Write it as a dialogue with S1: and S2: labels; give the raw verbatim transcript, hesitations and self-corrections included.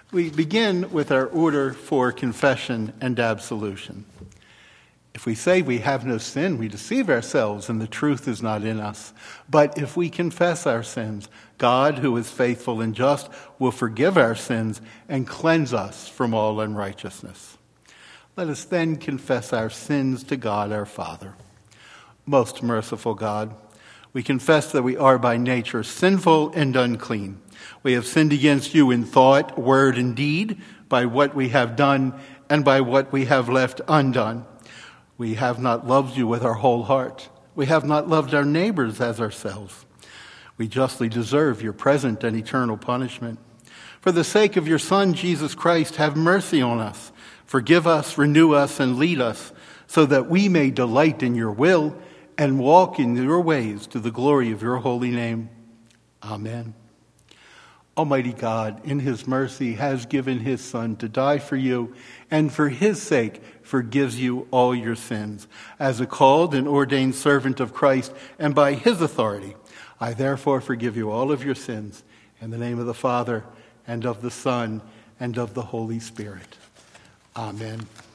S1: We begin with our order for confession and absolution. If we say we have no sin, we deceive ourselves and the truth is not in us. But if we confess our sins, God, who is faithful and just, will forgive our sins and cleanse us from all unrighteousness. Let us then confess our sins to God our Father. Most merciful God, we confess that we are by nature sinful and unclean. We have sinned against you in thought, word, and deed, by what we have done and by what we have left undone. We have not loved you with our whole heart. We have not loved our neighbors as ourselves. We justly deserve your present and eternal punishment. For the sake of your Son, Jesus Christ, have mercy on us. Forgive us, renew us, and lead us, so that we may delight in your will and walk in your ways to the glory of your holy name. Amen. Almighty God, in his mercy, has given his Son to die for you, and for his sake forgives you all your sins. As a called and ordained servant of Christ, and by his authority, I therefore forgive you all of your sins, in the name of the Father, and of the Son, and of the Holy Spirit. Amen.